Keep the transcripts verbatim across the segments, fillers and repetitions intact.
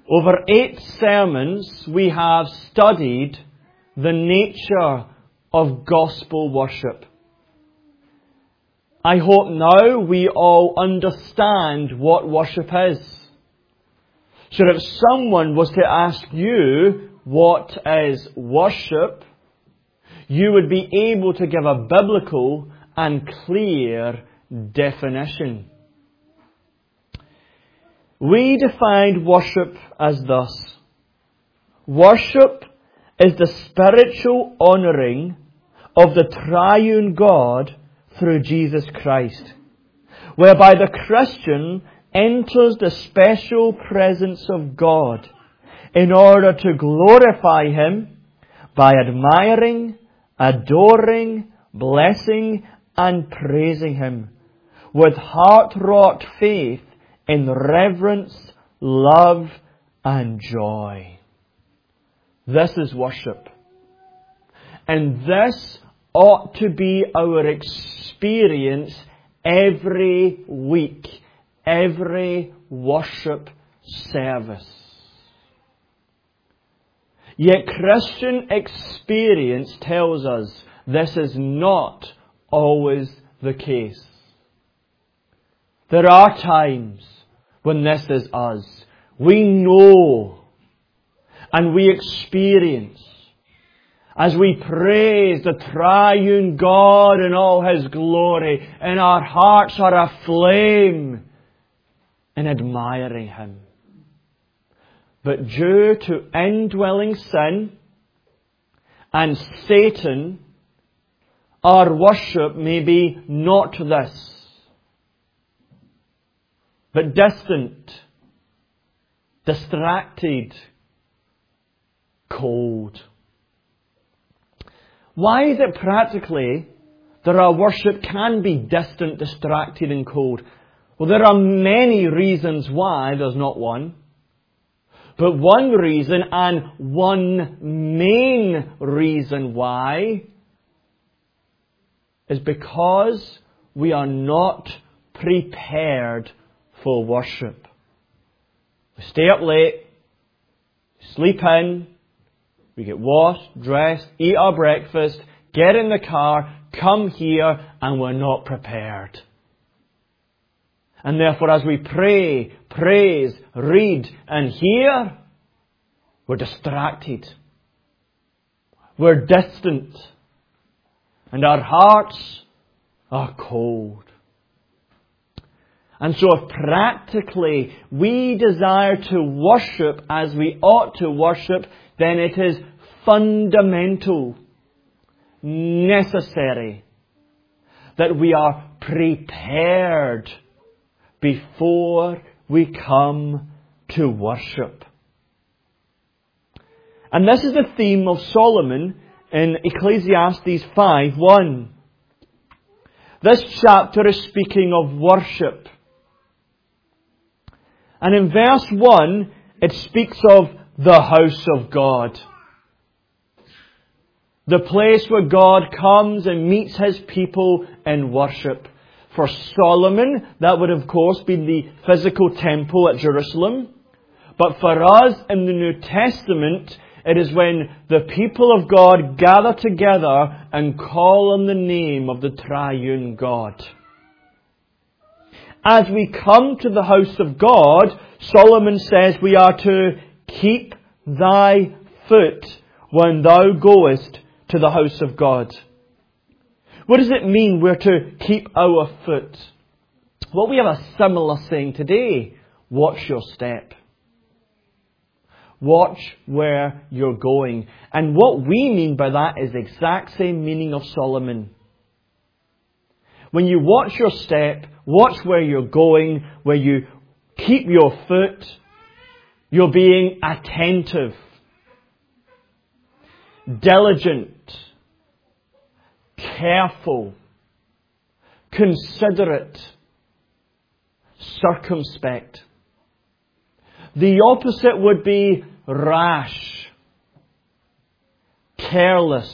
Over eight sermons, we have studied the nature of gospel worship. I hope now we all understand what worship is. So if someone was to ask you what is worship, you would be able to give a biblical and clear definition. We defined worship as thus. Worship is the spiritual honouring of the triune God through Jesus Christ, whereby the Christian enters the special presence of God in order to glorify Him by admiring, adoring, blessing and praising Him with heart-wrought faith in reverence, love and joy. This is worship. And this ought to be our experience every week, every worship service. Yet Christian experience tells us this is not always the case. There are times when this is us. We know and we experience as we praise the triune God in all His glory, and our hearts are aflame in admiring Him. But due to indwelling sin and Satan, our worship may be not this, but distant, distracted, cold. Why is it practically that our worship can be distant, distracted and cold? Well, there are many reasons why. There's not one. But one reason, and one main reason why, is because we are not prepared for worship. We stay up late, sleep in, we get washed, dressed, eat our breakfast, get in the car, come here, and we're not prepared. And therefore, as we pray, praise, read, and hear, we're distracted. We're distant. And our hearts are cold. And so if practically we desire to worship as we ought to worship, then it is fundamental, necessary, that we are prepared before we come to worship. And this is the theme of Solomon in Ecclesiastes five one. This chapter is speaking of worship. And in verse one, it speaks of the house of God. The place where God comes and meets His people in worship. For Solomon, that would of course be the physical temple at Jerusalem. But for us in the New Testament, it is when the people of God gather together and call on the name of the triune God. As we come to the house of God, Solomon says we are to keep thy foot when thou goest to the house of God. What does it mean we're to keep our foot? Well, we have a similar saying today. Watch your step. Watch where you're going. And what we mean by that is the exact same meaning of Solomon. When you watch your step, watch where you're going, where you keep your foot, you're being attentive, diligent, careful, considerate, circumspect. The opposite would be rash, careless,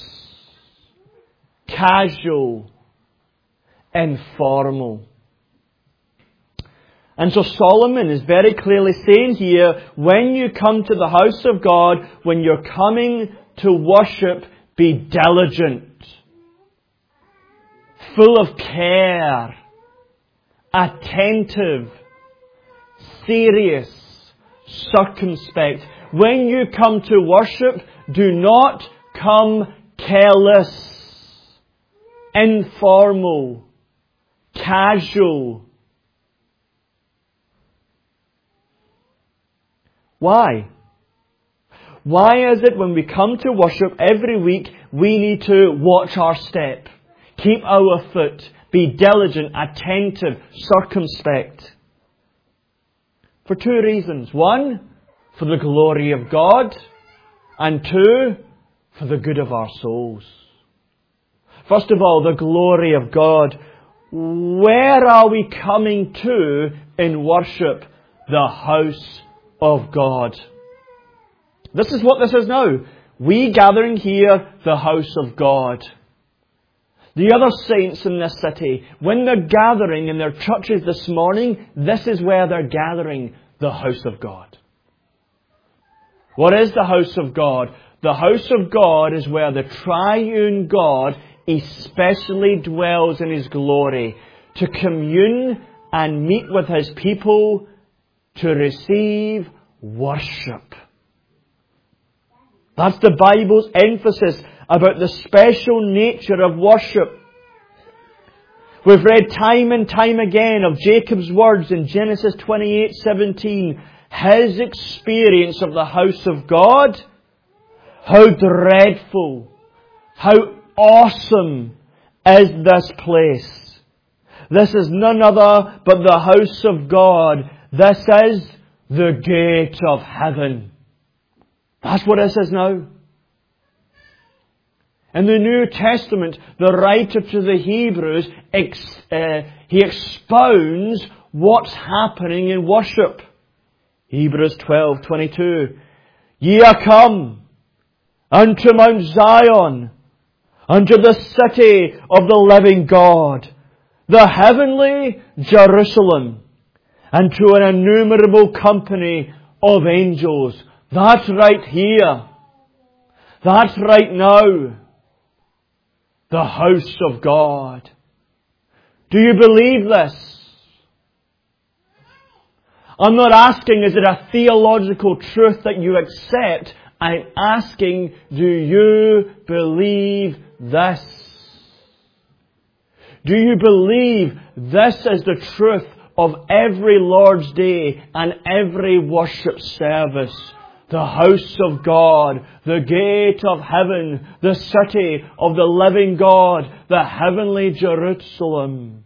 casual, informal. And so Solomon is very clearly saying here, when you come to the house of God, when you're coming to worship, be diligent, full of care, attentive, serious, circumspect. When you come to worship, do not come careless, informal, casual. Why? Why is it when we come to worship every week, we need to watch our step, keep our foot, be diligent, attentive, circumspect? For two reasons. One, for the glory of God, and two, for the good of our souls. First of all, the glory of God. Where are we coming to in worship? The house of God. This is what this is now. We gathering here, the house of God. The other saints in this city, when they're gathering in their churches this morning, this is where they're gathering, the house of God. What is the house of God? The house of God is where the triune God especially dwells in His glory, to commune and meet with His people, to receive worship. That's the Bible's emphasis about the special nature of worship. We've read time and time again of Jacob's words in Genesis twenty-eight seventeen. His experience of the house of God. How dreadful, how awesome is this place. This is none other but the house of God. This is the gate of heaven. That's what this is now. In the New Testament, the writer to the Hebrews, ex, uh, he expounds what's happening in worship. Hebrews twelve twenty-two. Ye are come unto Mount Zion, unto the city of the living God, the heavenly Jerusalem, and to an innumerable company of angels. That's right here. That's right now. The house of God. Do you believe this? I'm not asking, is it a theological truth that you accept? I'm asking, do you believe this? Do you believe this is the truth of every Lord's Day and every worship service? The house of God, the gate of heaven, the city of the living God, the heavenly Jerusalem.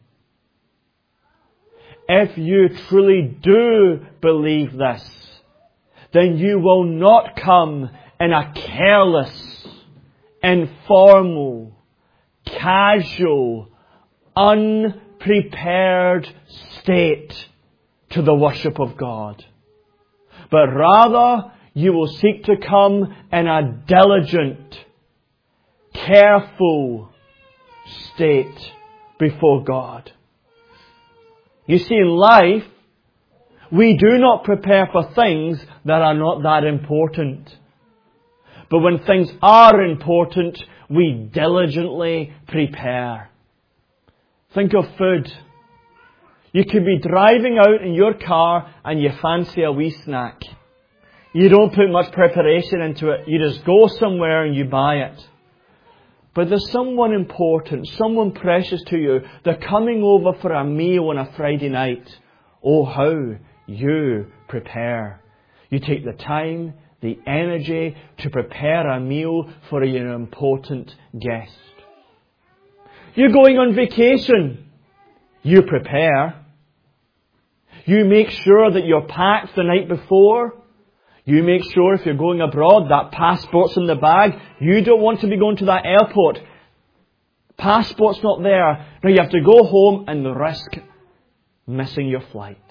If you truly do believe this, then you will not come in a careless, informal, casual, unprepared state to the worship of God. But rather, you will seek to come in a diligent, careful state before God. You see, in life, we do not prepare for things that are not that important. But when things are important, we diligently prepare. Think of food. You could be driving out in your car and you fancy a wee snack. You don't put much preparation into it. You just go somewhere and you buy it. But there's someone important, someone precious to you. They're coming over for a meal on a Friday night. Oh, how you prepare. You take the time, the energy to prepare a meal for your important guest. You're going on vacation. You prepare. You make sure that you're packed the night before. You make sure if you're going abroad, that passport's in the bag. You don't want to be going to that airport. Passport's not there. Now you have to go home and risk missing your flight.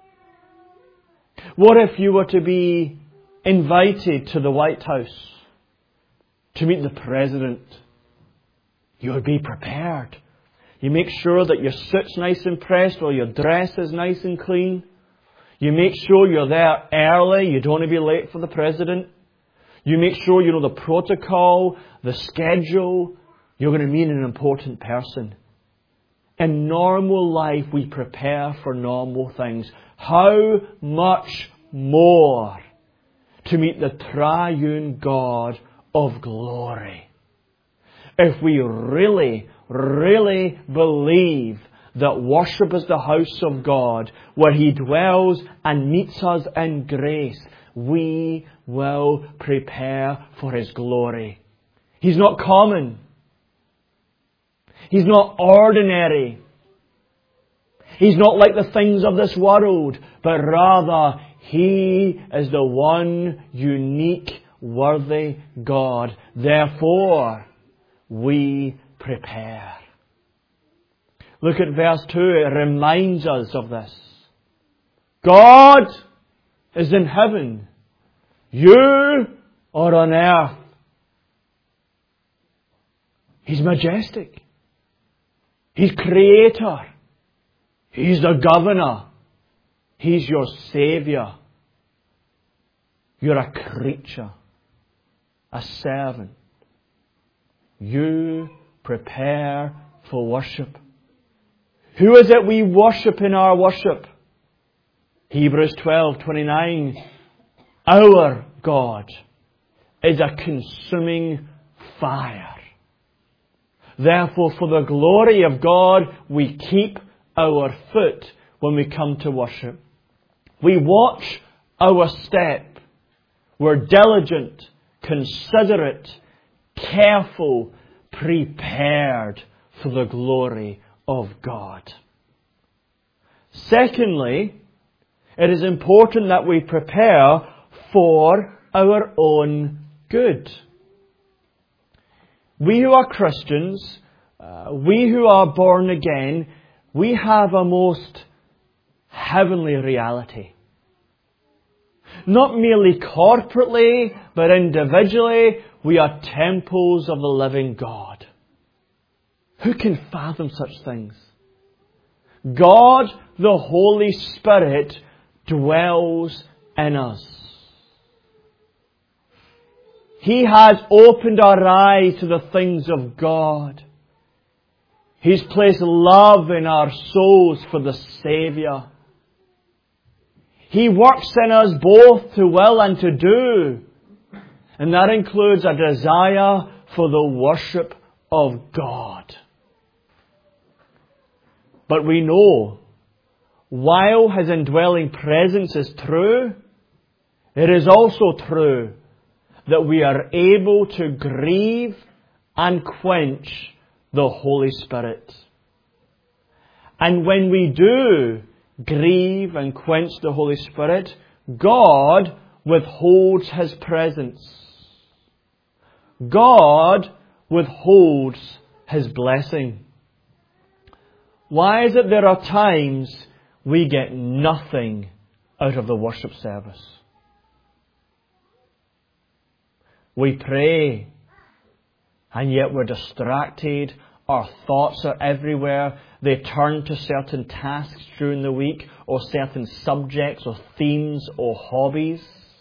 What if you were to be invited to the White House to meet the President? You would be prepared. You make sure that your suit's nice and pressed or your dress is nice and clean. You make sure you're there early. You don't want to be late for the president. You make sure you know the protocol, the schedule. You're going to meet an important person. In normal life, we prepare for normal things. How much more to meet the triune God of glory? If we really, really believe that worship is the house of God, where He dwells and meets us in grace, we will prepare for His glory. He's not common. He's not ordinary. He's not like the things of this world, but rather He is the one unique, worthy God. Therefore, we prepare. Look at verse two. It reminds us of this. God is in heaven. You are on earth. He's majestic. He's creator. He's the governor. He's your Saviour. You're a creature. A servant. You prepare for worship. Who is it we worship in our worship? Hebrews twelve twenty-nine. Our God is a consuming fire. Therefore, for the glory of God, we keep our foot when we come to worship. We watch our step. We're diligent, considerate, careful, prepared for the glory of God. Secondly, it is important that we prepare for our own good. We who are Christians, uh, we who are born again, we have a most heavenly reality. Not merely corporately, but individually, we are temples of the living God. Who can fathom such things? God, the Holy Spirit, dwells in us. He has opened our eyes to the things of God. He's placed love in our souls for the Saviour. He works in us both to will and to do. And that includes a desire for the worship of God. But we know, while His indwelling presence is true, it is also true that we are able to grieve and quench the Holy Spirit. And when we do grieve and quench the Holy Spirit, God withholds His presence. God withholds His blessing. Why is it there are times we get nothing out of the worship service? We pray, and yet we're distracted. Our thoughts are everywhere. They turn to certain tasks during the week, or certain subjects, or themes, or hobbies.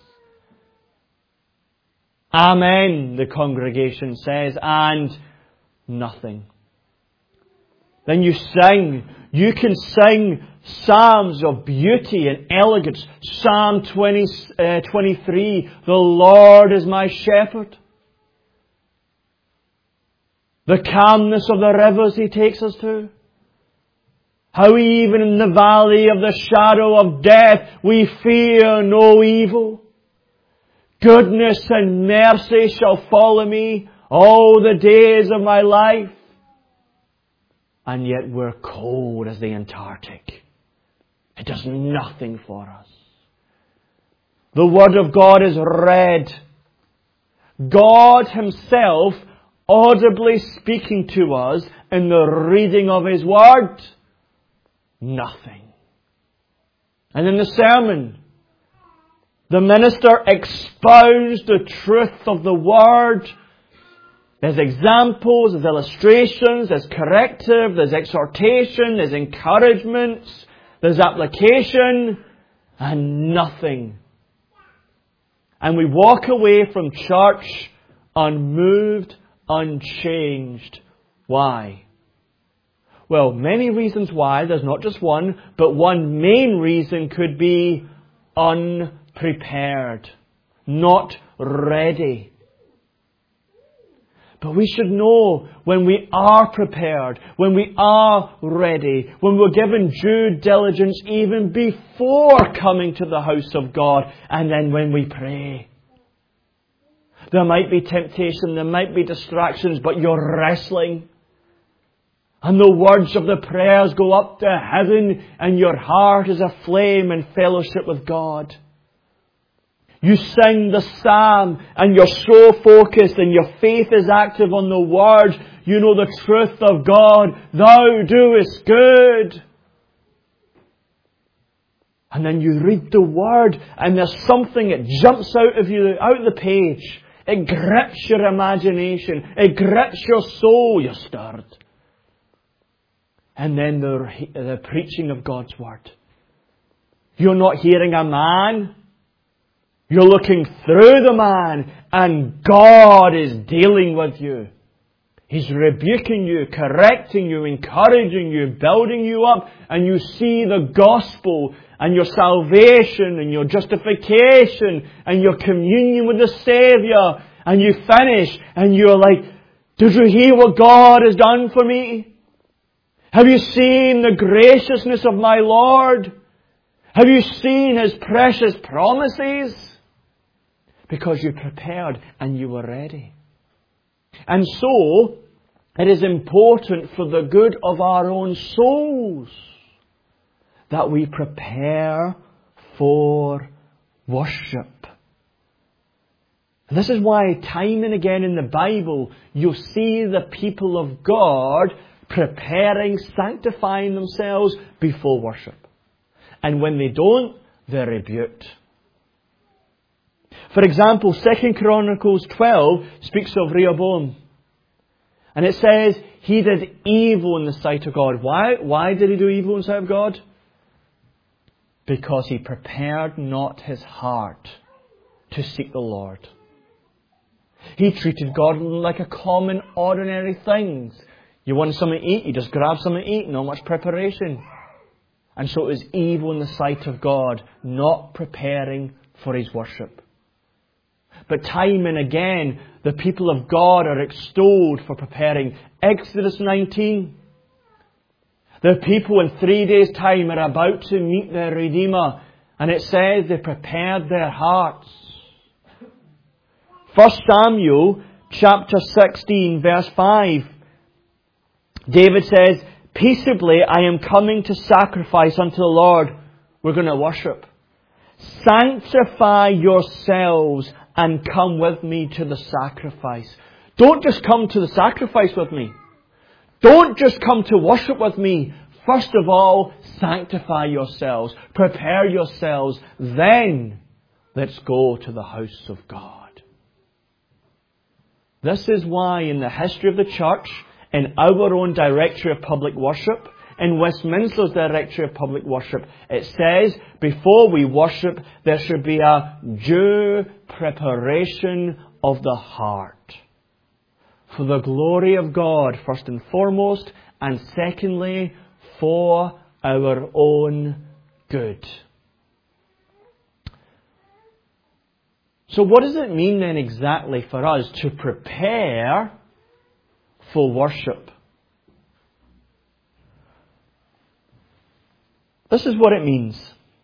Amen, the congregation says, and nothing. Then you sing. You can sing psalms of beauty and elegance. Psalm twenty, uh, twenty-three, the Lord is my shepherd. The calmness of the rivers He takes us to. How even in the valley of the shadow of death we fear no evil. Goodness and mercy shall follow me all the days of my life. And yet we're cold as the Antarctic. It does nothing for us. The Word of God is read. God Himself audibly speaking to us in the reading of His Word. Nothing. And in the sermon, the minister expounds the truth of the Word. There's examples, there's illustrations, there's corrective, there's exhortation, there's encouragement, there's application. and nothing. And we walk away from church unmoved, unchanged. Why? Well, many reasons why. There's not just one, but one main reason could be unprepared, not ready. But we should know when we are prepared, when we are ready, when we're given due diligence even before coming to the house of God, and then when we pray. There might be temptation, there might be distractions, but you're wrestling. And the words of the prayers go up to heaven, and your heart is aflame in fellowship with God. You sing the psalm and you're so focused and your faith is active on the Word. You know the truth of God. Thou doest good. And then you read the Word and there's something that jumps out of you, out of the page. It grips your imagination. It grips your soul. You're stirred. And then the, the preaching of God's Word. You're not hearing a man. You're looking through the man, and God is dealing with you. He's rebuking you, correcting you, encouraging you, building you up, and you see the gospel and your salvation and your justification and your communion with the Saviour, and you finish and you're like, did you hear what God has done for me? Have you seen the graciousness of my Lord? Have you seen His precious promises? Because you prepared and you were ready. And so, it is important for the good of our own souls that we prepare for worship. And this is why time and again in the Bible you'll see the people of God preparing, sanctifying themselves before worship. And when they don't, they're rebuked. For example, Second Chronicles twelve speaks of Rehoboam. And it says, he did evil in the sight of God. Why? Why did he do evil in the sight of God? Because he prepared not his heart to seek the Lord. He treated God like a common, ordinary thing. You want something to eat, you just grab something to eat, not much preparation. And so it was evil in the sight of God, not preparing for His worship. But time and again, the people of God are extolled for preparing. Exodus nineteen. The people in three days' time are about to meet their Redeemer. And it says they prepared their hearts. First Samuel chapter sixteen verse five. David says, peaceably I am coming to sacrifice unto the Lord. We're going to worship. Sanctify yourselves and come with me to the sacrifice. Don't just come to the sacrifice with me. Don't just come to worship with me. First of all, sanctify yourselves. Prepare yourselves. Then, let's go to the house of God. This is why in the history of the church, in our own Directory of Public Worship, in Westminster's Directory of Public Worship, it says, before we worship, there should be a due preparation of the heart. For the glory of God, first and foremost, and secondly, for our own good. So what does it mean then exactly for us to prepare for worship? This is what it means.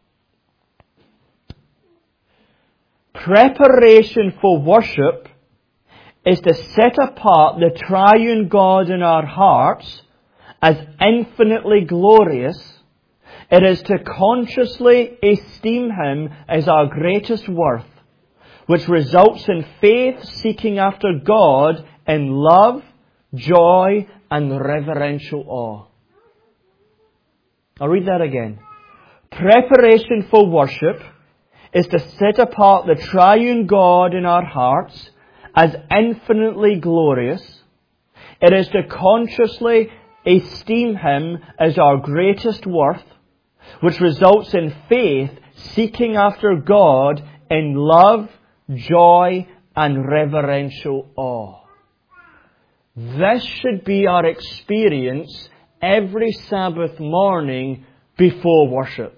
Preparation for worship is to set apart the triune God in our hearts as infinitely glorious. It is to consciously esteem Him as our greatest worth, which results in faith seeking after God in love, joy, and reverential awe. I'll read that again. Preparation for worship is to set apart the triune God in our hearts as infinitely glorious. It is to consciously esteem Him as our greatest worth, which results in faith seeking after God in love, joy, and reverential awe. This should be our experience every Sabbath morning before worship.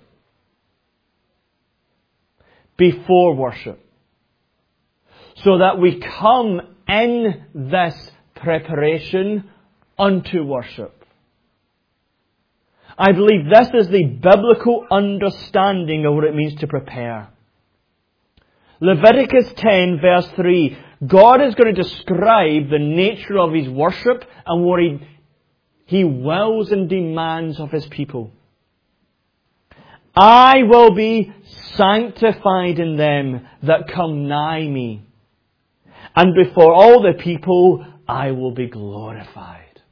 Before worship. So that we come in this preparation unto worship. I believe this is the biblical understanding of what it means to prepare. Leviticus ten verse three. God is going to describe the nature of His worship and what He, he wills and demands of His people. I will be sanctified in them that come nigh me. And before all the people, I will be glorified.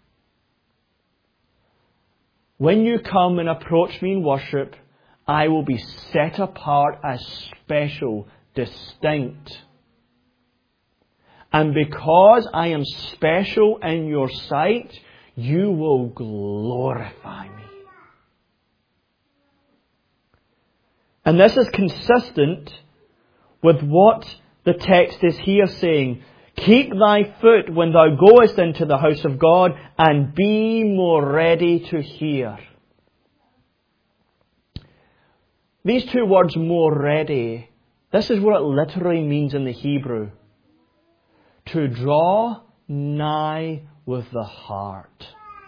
When you come and approach me in worship, I will be set apart as special, distinct. And because I am special in your sight, you will glorify me. And this is consistent with what the text is here saying. Keep thy foot when thou goest into the house of God, and be more ready to hear. These two words, more ready, this is what it literally means in the Hebrew. To draw nigh with the heart.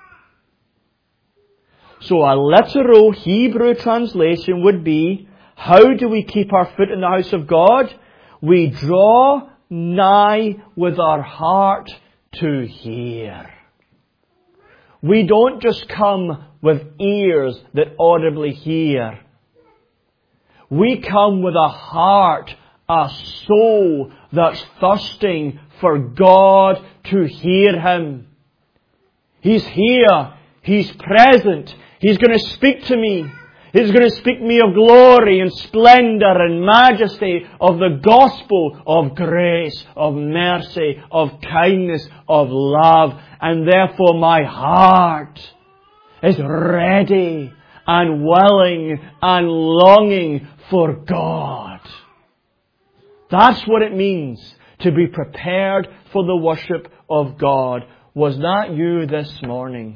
So a literal Hebrew translation would be, how do we keep our foot in the house of God? We draw nigh with our heart to hear. We don't just come with ears that audibly hear. We come with a heart, a soul that's thirsting for God to hear Him. He's here. He's present. He's going to speak to me. He's going to speak to me of glory and splendor and majesty, of the gospel of grace, of mercy, of kindness, of love. And therefore my heart is ready and willing and longing for God. That's what it means to be prepared for the worship of God. Was that you this morning?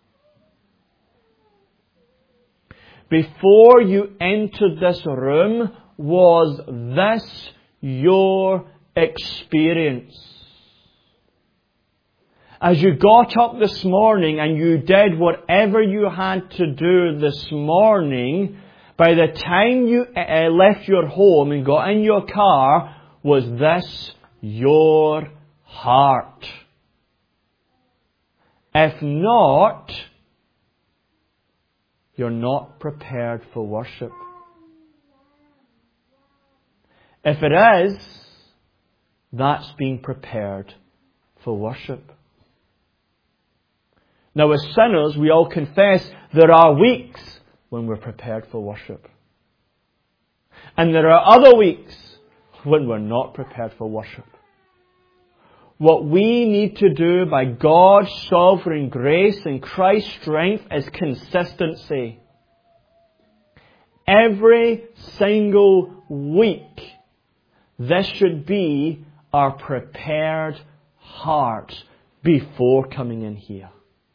Before you entered this room, was this your experience? As you got up this morning and you did whatever you had to do this morning, by the time you uh, left your home and got in your car, was this your heart? If not, you're not prepared for worship. If it is, that's being prepared for worship. Now, as sinners, we all confess there are weeks when we're prepared for worship. And there are other weeks when we're not prepared for worship. What we need to do by God's sovereign grace and Christ's strength is consistency. Every single week, this should be our prepared heart before coming in here.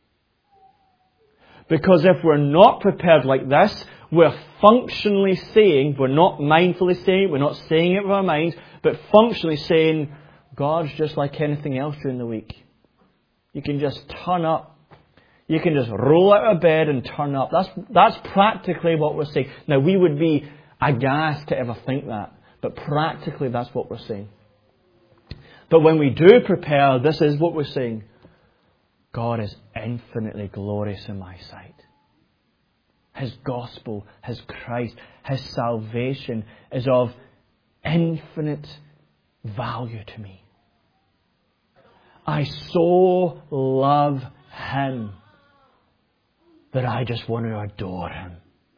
Because if we're not prepared like this, we're functionally saying, we're not mindfully saying it, we're not saying it with our minds, but functionally saying, God's just like anything else during the week. You can just turn up. You can just roll out of bed and turn up. That's, that's practically what we're saying. Now, we would be aghast to ever think that, but practically that's what we're saying. But when we do prepare, this is what we're saying. God is infinitely glorious in my sight. His gospel, His Christ, His salvation is of infinite value to me. I so love Him that I just want to adore Him.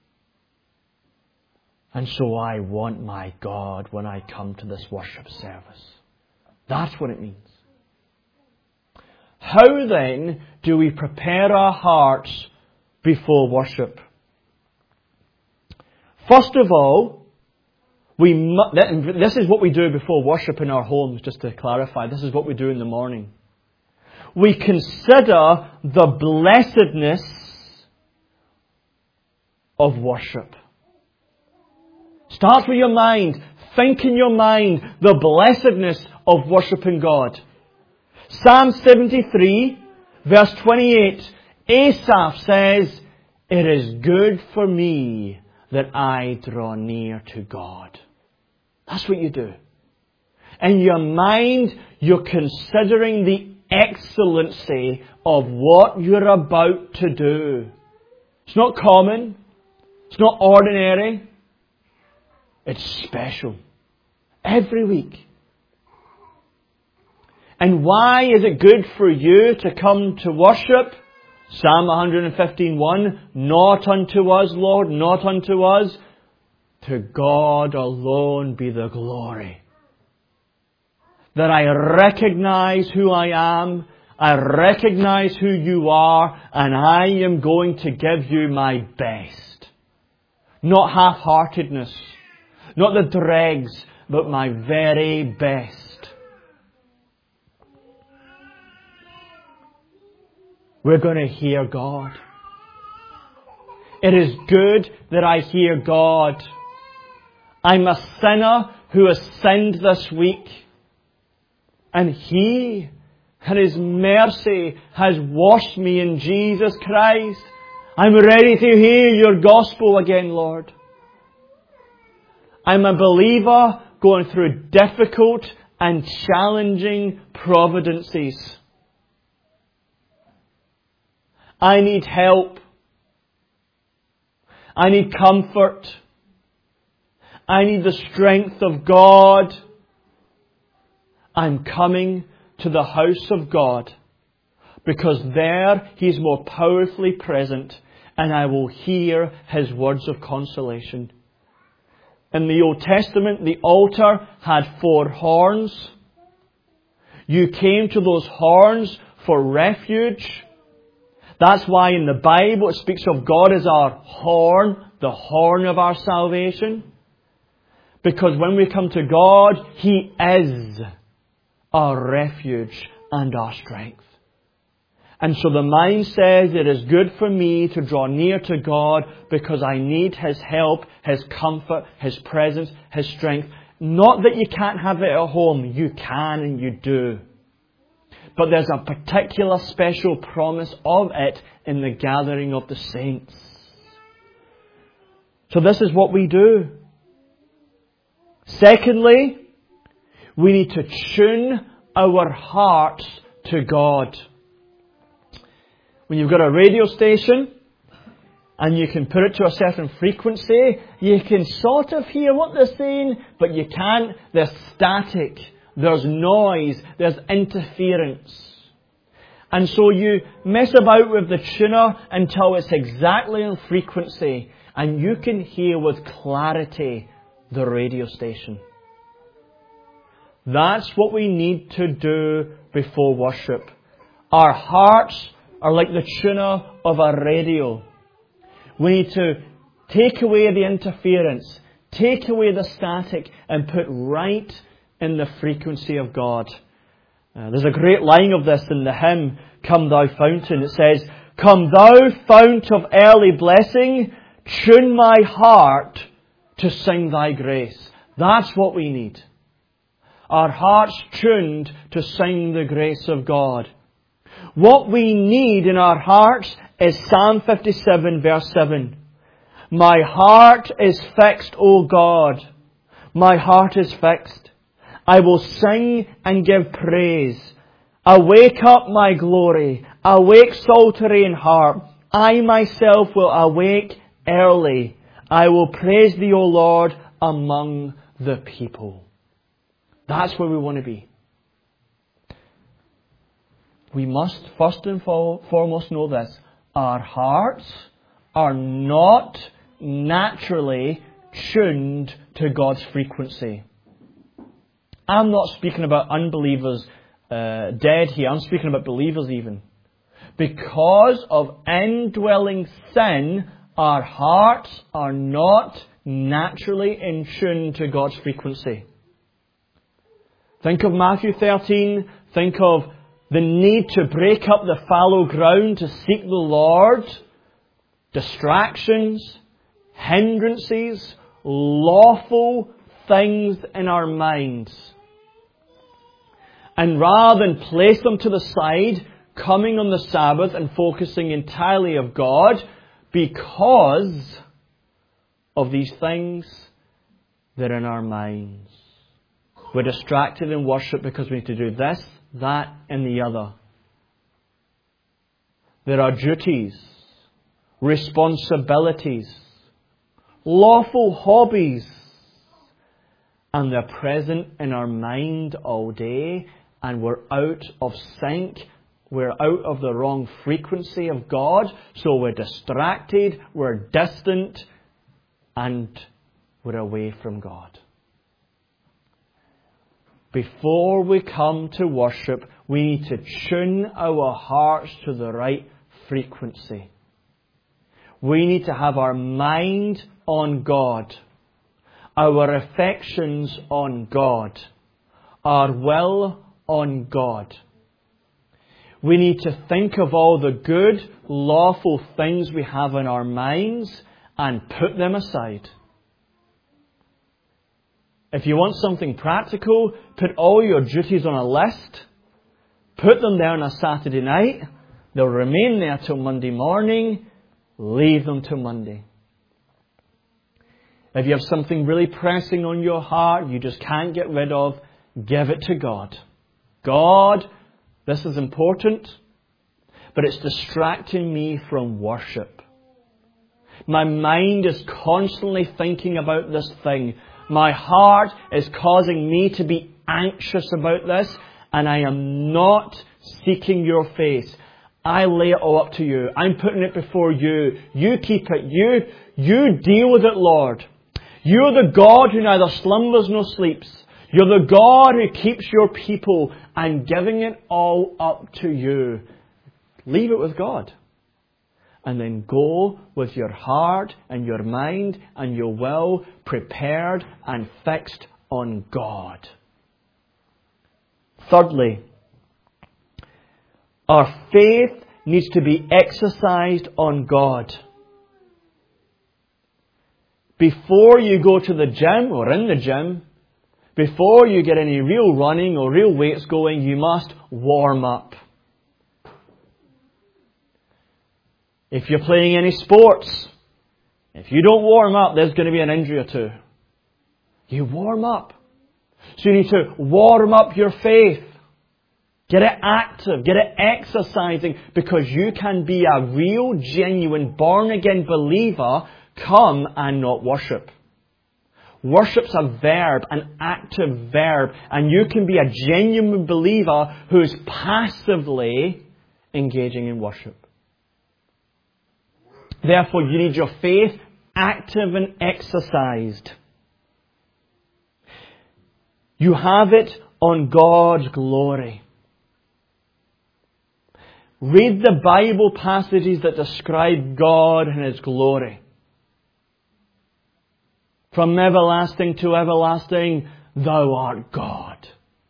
And so I want my God when I come to this worship service. That's what it means. How then do we prepare our hearts before worship? First of all, We mu- this is what we do before worship in our homes, just to clarify. This is what we do in the morning. We consider the blessedness of worship. Start with your mind. Think in your mind the blessedness of worshipping God. Psalm seventy-three, verse twenty-eight, Asaph says, "It is good for me that I draw near to God." That's what you do. In your mind, you're considering the excellency of what you're about to do. It's not common. It's not ordinary. It's special. Every week. And why is it good for you to come to worship? Psalm one fifteen one, "Not unto us, Lord, not unto us. To God alone be the glory." That I recognize who I am, I recognize who you are, and I am going to give you my best. Not half-heartedness, not the dregs, but my very best. We're going to hear God. It is good that I hear God. I'm a sinner who has sinned this week. And He, in His mercy, has washed me in Jesus Christ. I'm ready to hear your gospel again, Lord. I'm a believer going through difficult and challenging providences. I need help. I need comfort. I need the strength of God. I'm coming to the house of God because there He's more powerfully present and I will hear His words of consolation. In the Old Testament, the altar had four horns. You came to those horns for refuge. That's why in the Bible it speaks of God as our horn, the horn of our salvation. Because when we come to God, He is our refuge and our strength. And so the mind says it is good for me to draw near to God because I need His help, His comfort, His presence, His strength. Not that you can't have it at home. You can and you do. But there's a particular special promise of it in the gathering of the saints. So this is what we do. Secondly, we need to tune our hearts to God. When you've got a radio station and you can put it to a certain frequency, you can sort of hear what they're saying, but you can't. There's static, there's noise, there's interference. And so you mess about with the tuner until it's exactly on frequency and you can hear with clarity the radio station. That's what we need to do before worship. Our hearts are like the tuner of a radio. We need to take away the interference, take away the static, and put right in the frequency of God. Uh, there's a great line of this in the hymn, "Come Thou Fountain." It says, "Come Thou Fount of early blessing, tune my heart to sing Thy grace." That's what we need. Our hearts tuned to sing the grace of God. What we need in our hearts is Psalm fifty-seven verse seven. "My heart is fixed, O God. My heart is fixed. I will sing and give praise. Awake up my glory. Awake psaltery and harp. I myself will awake early. I will praise Thee, O Lord, among the people." That's where we want to be. We must first and foremost know this. Our hearts are not naturally tuned to God's frequency. I'm not speaking about unbelievers uh, dead here. I'm speaking about believers even. Because of indwelling sin, our hearts are not naturally in tune to God's frequency. Think of Matthew thirteen. Think of the need to break up the fallow ground to seek the Lord. Distractions, hindrances, lawful things in our minds. And rather than place them to the side, coming on the Sabbath and focusing entirely of God, because of these things that are in our minds. We're distracted in worship because we need to do this, that, and the other. There are duties, responsibilities, lawful hobbies, and they're present in our mind all day, and we're out of sync. We're out of the wrong frequency of God, so we're distracted, we're distant, and we're away from God. Before we come to worship, we need to tune our hearts to the right frequency. We need to have our mind on God, our affections on God, our will on God. We need to think of all the good, lawful things we have in our minds and put them aside. If you want something practical, put all your duties on a list. Put them there on a Saturday night. They'll remain there till Monday morning. Leave them till Monday. If you have something really pressing on your heart you just can't get rid of, give it to God. God, this is important, but it's distracting me from worship. My mind is constantly thinking about this thing. My heart is causing me to be anxious about this, and I am not seeking your face. I lay it all up to you. I'm putting it before you. You keep it. You, you deal with it, Lord. You're the God who neither slumbers nor sleeps. You're the God who keeps your people. I'm giving it all up to you. Leave it with God. And then go with your heart and your mind and your will prepared and fixed on God. Thirdly, our faith needs to be exercised on God. Before you go to the gym or in the gym, before you get any real running or real weights going, you must warm up. If you're playing any sports, if you don't warm up, there's going to be an injury or two. You warm up. So you need to warm up your faith. Get it active. Get it exercising, because you can be a real, genuine, born-again believer, come and not worship. Worship's a verb, an active verb, and you can be a genuine believer who is passively engaging in worship. Therefore, you need your faith active and exercised. You have it on God's glory. Read the Bible passages that describe God and His glory. From everlasting to everlasting, Thou art God.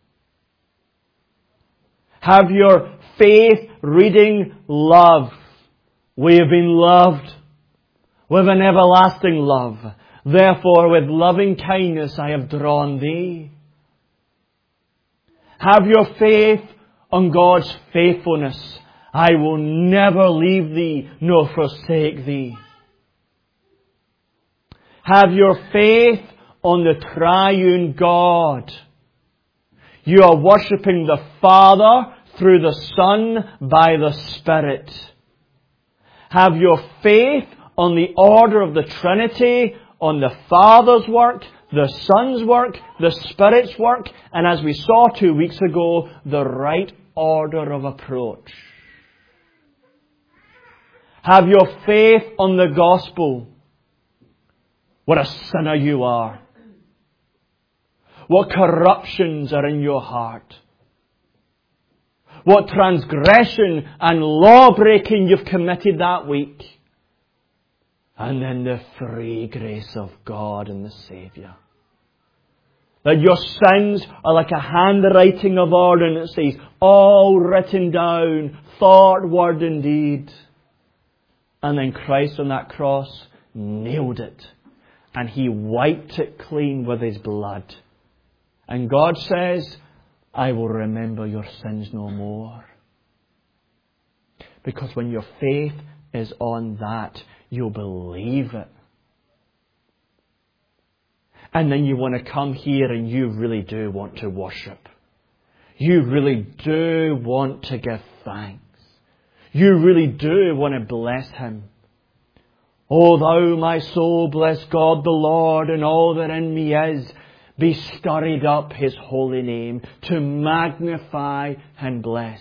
Have your faith reading love. We have been loved with an everlasting love. Therefore, with loving kindness I have drawn thee. Have your faith on God's faithfulness. I will never leave thee nor forsake thee. Have your faith on the triune God. You are worshipping the Father through the Son by the Spirit. Have your faith on the order of the Trinity, on the Father's work, the Son's work, the Spirit's work, and as we saw two weeks ago, the right order of approach. Have your faith on the gospel. What a sinner you are. What corruptions are in your heart. What transgression and law-breaking you've committed that week. And then the free grace of God and the Saviour. That your sins are like a handwriting of ordinances, all written down, thought, word and deed. And then Christ on that cross nailed it. And He wiped it clean with His blood. And God says, I will remember your sins no more. Because when your faith is on that, you'll believe it. And then you want to come here and you really do want to worship. You really do want to give thanks. You really do want to bless Him. O thou my soul, bless God the Lord, and all that in me is. Be stirred up His holy name, to magnify and bless.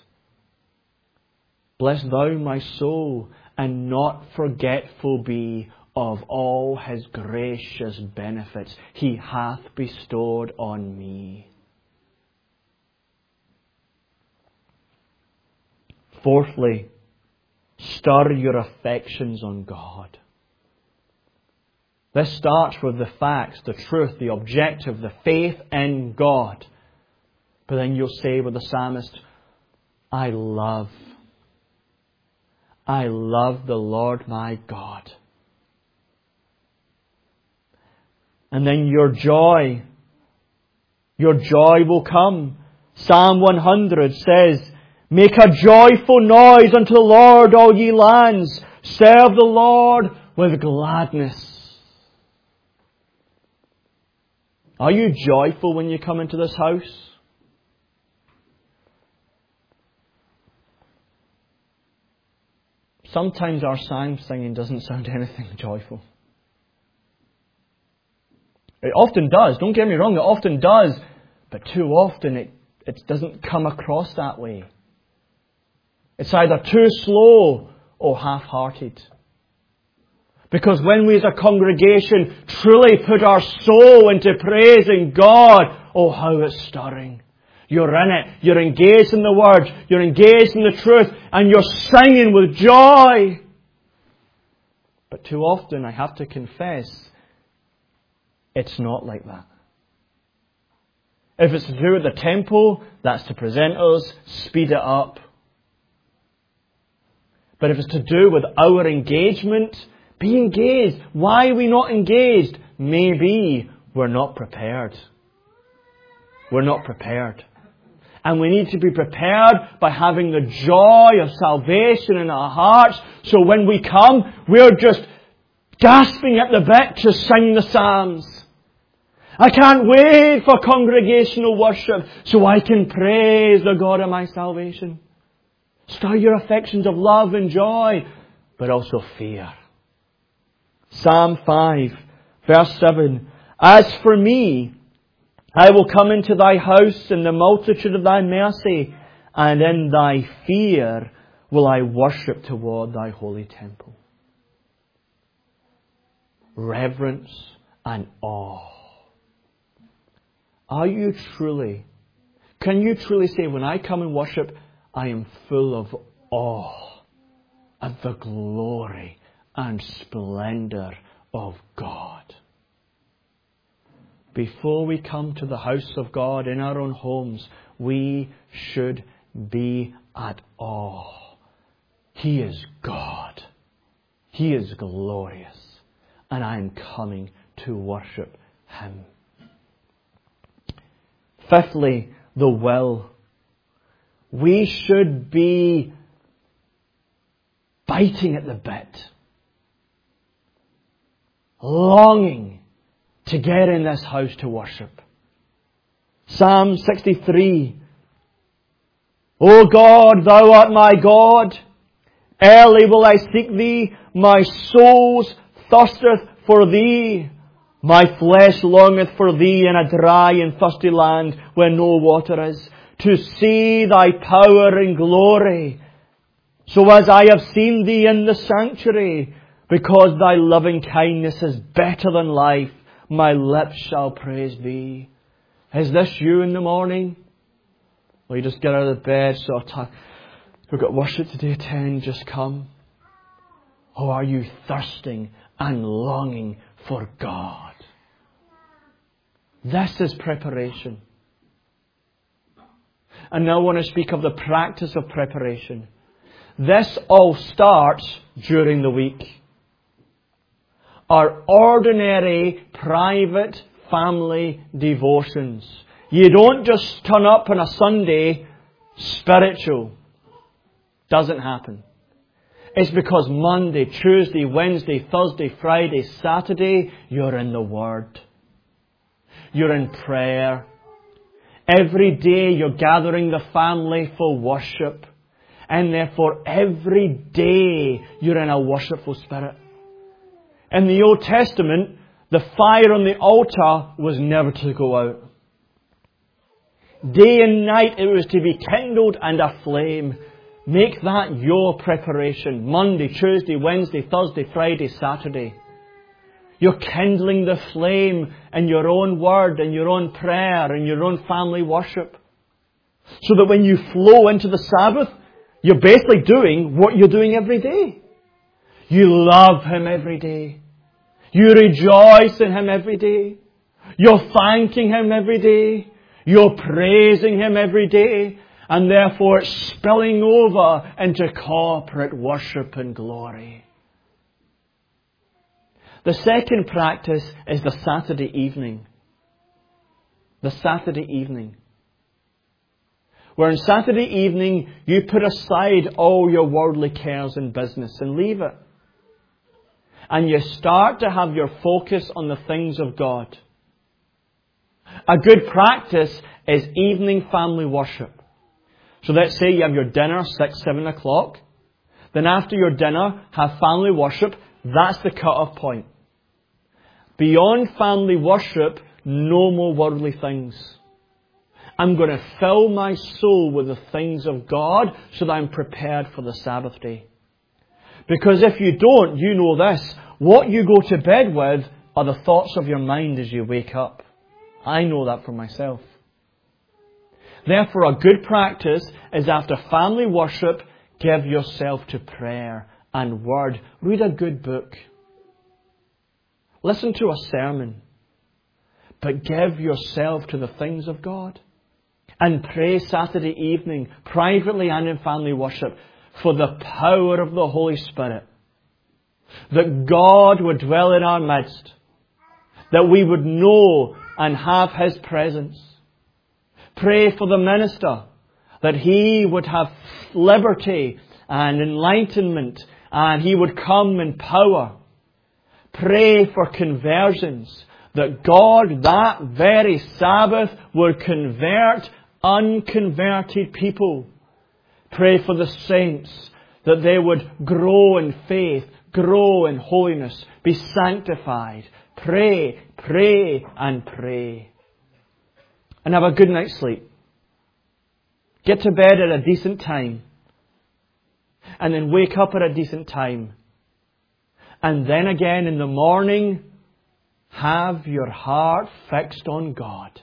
Bless thou my soul, and not forgetful be of all His gracious benefits He hath bestowed on me. Fourthly, stir your affections on God. This starts with the facts, the truth, the objective, the faith in God. But then you'll say with the psalmist, I love, I love the Lord my God. And then your joy, your joy will come. Psalm one hundred says, make a joyful noise unto the Lord, all ye lands. Serve the Lord with gladness. Are you joyful when you come into this house? Sometimes our psalm singing doesn't sound anything joyful. It often does. Don't get me wrong, it often does. But too often it, it doesn't come across that way. It's either too slow or half-hearted. Because when we as a congregation truly put our soul into praising God, oh how it's stirring. You're in it. You're engaged in the Word. You're engaged in the truth. And you're singing with joy. But too often, I have to confess, it's not like that. If it's to do with the tempo, that's to present us, speed it up. But if it's to do with our engagement, be engaged. Why are we not engaged? Maybe we're not prepared. We're not prepared. And we need to be prepared by having the joy of salvation in our hearts. So when we come, we're just gasping at the bit to sing the Psalms. I can't wait for congregational worship so I can praise the God of my salvation. Stir your affections of love and joy, but also fear. Psalm five, verse seven. As for me, I will come into thy house in the multitude of thy mercy, and in thy fear will I worship toward thy holy temple. Reverence and awe. Are you truly, can you truly say, when I come and worship, I am full of awe at the glory and splendour of God? Before we come to the house of God in our own homes, we should be at awe. He is God. He is glorious. And I am coming to worship Him. Fifthly, the will. We should be biting at the bit, longing to get in this house to worship. Psalm sixty-three. O God, thou art my God. Early will I seek thee. My soul thirsteth for thee. My flesh longeth for thee in a dry and thirsty land where no water is, to see thy power and glory. So as I have seen thee in the sanctuary, because thy loving kindness is better than life, my lips shall praise thee. Is this you in the morning? Well, you just get out of the bed, sort of, we've got worship today at ten, just come. Or are you thirsting and longing for God? This is preparation. And now I want to speak of the practice of preparation. This all starts during the week. Our ordinary, private, family devotions. You don't just turn up on a Sunday, spiritual. Doesn't happen. It's because Monday, Tuesday, Wednesday, Thursday, Friday, Saturday, you're in the Word. You're in prayer. Every day you're gathering the family for worship. And therefore every day you're in a worshipful spirit. In the Old Testament, the fire on the altar was never to go out. Day and night it was to be kindled and aflame. Make that your preparation. Monday, Tuesday, Wednesday, Thursday, Friday, Saturday. You're kindling the flame in your own word, in your own prayer, in your own family worship. So that when you flow into the Sabbath, you're basically doing what you're doing every day. You love Him every day. You rejoice in Him every day. You're thanking Him every day. You're praising Him every day. And therefore it's spilling over into corporate worship and glory. The second practice is the Saturday evening. The Saturday evening. Where on Saturday evening you put aside all your worldly cares and business and leave it. And you start to have your focus on the things of God. A good practice is evening family worship. So let's say you have your dinner six, seven o'clock. Then after your dinner, have family worship. That's the cut-off point. Beyond family worship, no more worldly things. I'm going to fill my soul with the things of God so that I'm prepared for the Sabbath day. Because if you don't, you know this. What you go to bed with are the thoughts of your mind as you wake up. I know that for myself. Therefore, a good practice is after family worship, give yourself to prayer and word. Read a good book. Listen to a sermon. But give yourself to the things of God. And pray Saturday evening, privately and in family worship, for the power of the Holy Spirit. That God would dwell in our midst. That we would know and have His presence. Pray for the minister, that he would have liberty and enlightenment, and he would come in power. Pray for conversions, that God that very Sabbath would convert unconverted people. Pray for the saints, that they would grow in faith, grow in holiness, be sanctified. Pray, pray, and pray. And have a good night's sleep. Get to bed at a decent time. And then wake up at a decent time. And then again in the morning, have your heart fixed on God.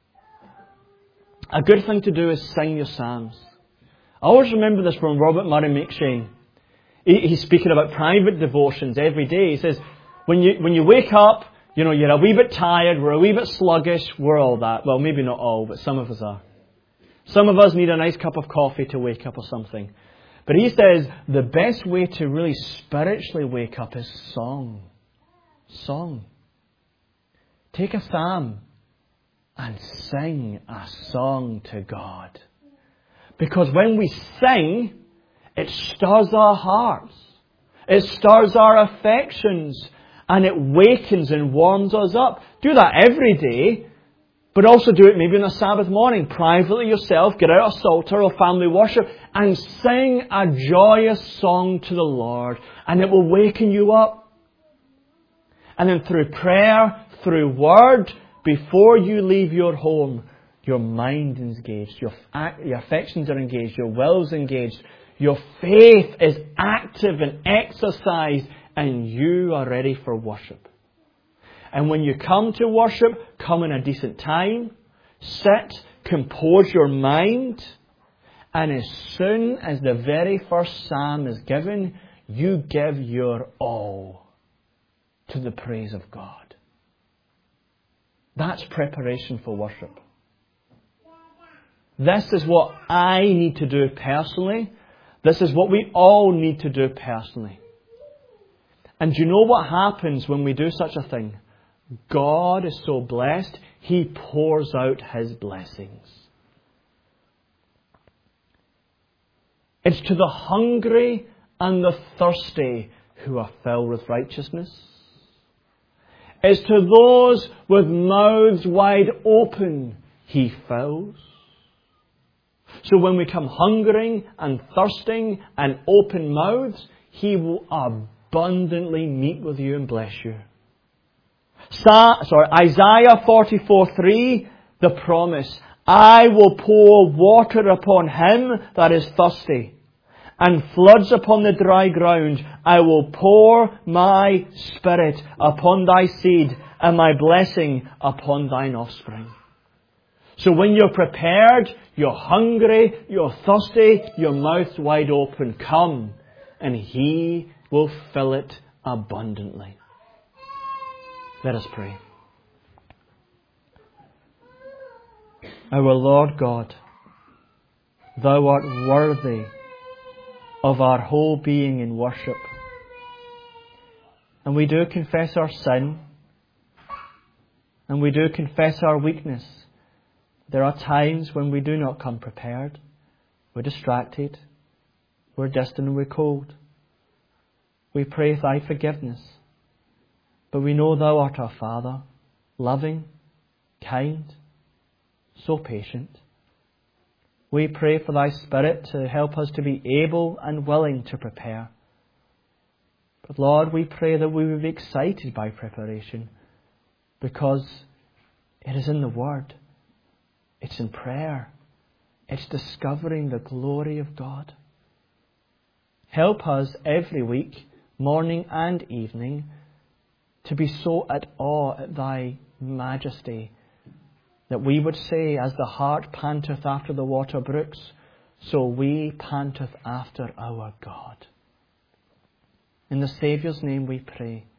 A good thing to do is sing your psalms. I always remember this from Robert Murray M'Cheyne. He, he's speaking about private devotions every day. He says, when you, when you wake up, you know, you're a wee bit tired, we're a wee bit sluggish, we're all that. Well, maybe not all, but some of us are. Some of us need a nice cup of coffee to wake up or something. But he says the best way to really spiritually wake up is song. Song. Take a psalm and sing a song to God. Because when we sing, it stirs our hearts. It stirs our affections. And it wakens and warms us up. Do that every day. But also do it maybe on a Sabbath morning. Privately yourself. Get out a psalter or family worship. And sing a joyous song to the Lord. And it will waken you up. And then through prayer, through word, before you leave your home, your mind is engaged. Your, your affections are engaged. Your will is engaged. Your faith is active and exercised. And you are ready for worship. And when you come to worship, come in a decent time. Sit, compose your mind. And as soon as the very first psalm is given, you give your all to the praise of God. That's preparation for worship. This is what I need to do personally. This is what we all need to do personally. And do you know what happens when we do such a thing? God is so blessed, He pours out His blessings. It's to the hungry and the thirsty who are filled with righteousness. It's to those with mouths wide open He fills. So when we come hungering and thirsting and open mouths, He will abundantly meet with you and bless you. Sa- sorry, Isaiah forty-four three, the promise, I will pour water upon him that is thirsty, and floods upon the dry ground. I will pour my Spirit upon thy seed, and my blessing upon thine offspring. So when you're prepared, you're hungry, you're thirsty, your mouth's wide open, come, and He will fill it abundantly. Let us pray. Our Lord God, Thou art worthy of our whole being in worship. And we do confess our sin, and we do confess our weakness. There are times when we do not come prepared. We're distracted. We're distant and we're cold. We pray Thy forgiveness. But we know Thou art our Father, loving, kind, so patient. We pray for Thy Spirit to help us to be able and willing to prepare. But Lord, we pray that we will be excited by preparation, because it is in the Word. It's in prayer. It's discovering the glory of God. Help us every week, morning and evening, to be so at awe at Thy majesty, that we would say, as the hart panteth after the water brooks, so we panteth after our God. In the Saviour's name we pray.